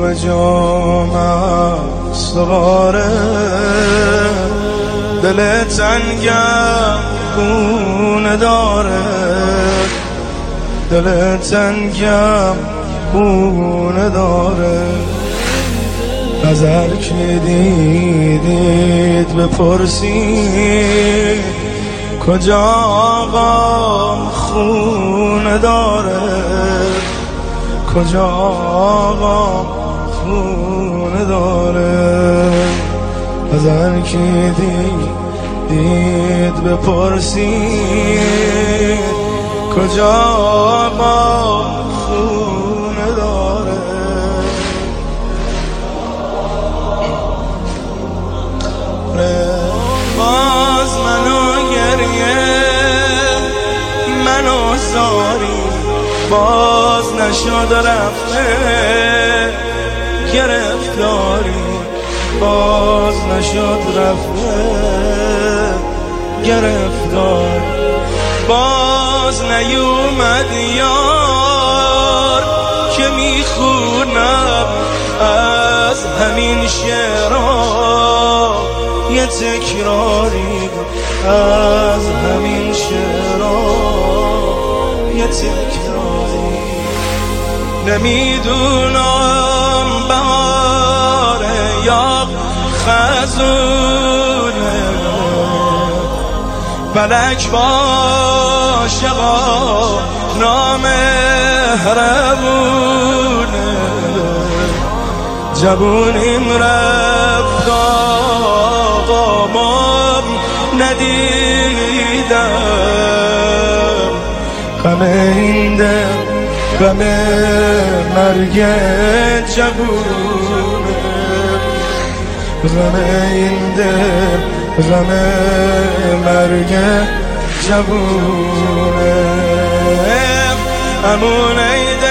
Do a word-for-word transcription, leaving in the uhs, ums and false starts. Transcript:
به جام سواره، دل تنگم خونه داره، دل تنگم خونه داره. غزل که دیدید بپرسید کجا آقام خونه داره، کجا آقام خونه داره. غزل که دیدید بپرسید کجا آقام خونه داره. باز منو گریه منو زاری باز نشد رفته گرفتاری، باز نشد رفته گرفتاری. باز نیومد یار که میخونم از همین شعرها یه تکراری، از همین شعرها یه تکراری. نمیدونم بهاره یا خزونه، فلک با عاشقا نامهربونه. جوونیم رفت آقامم ندیدم، غم این دل غم مرگ جوونه، غم این دل غم مرگ جوونه. امون ای دل